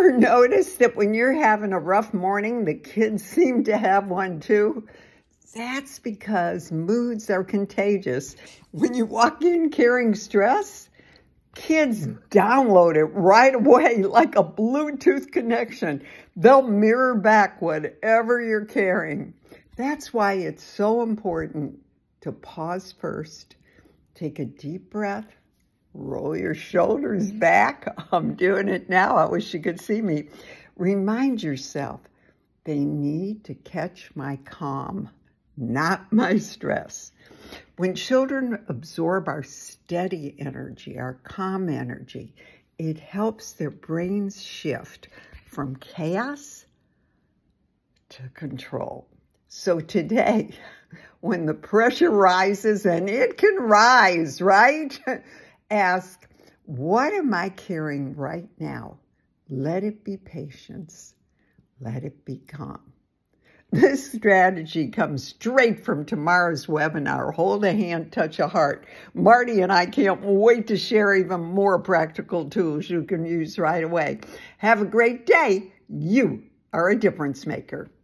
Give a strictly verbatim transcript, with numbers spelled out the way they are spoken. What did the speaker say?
Ever notice that when you're having a rough morning, the kids seem to have one too? That's because moods are contagious. When you walk in carrying stress, kids download it right away like a Bluetooth connection. They'll mirror back whatever you're carrying. That's why it's so important to pause first, take a deep breath, roll your shoulders back. I'm doing it now. I wish you could see me. Remind yourself, they need to catch my calm, not my stress. When children absorb our steady energy, our calm energy, it helps their brains shift from chaos to control. So today, when the pressure rises, and it can rise, right? Ask, what am I carrying right now? Let it be patience. Let it be calm. This strategy comes straight from tomorrow's webinar, Hold a Hand, Touch a Heart. Marty and I can't wait to share even more practical tools you can use right away. Have a great day. You are a difference maker.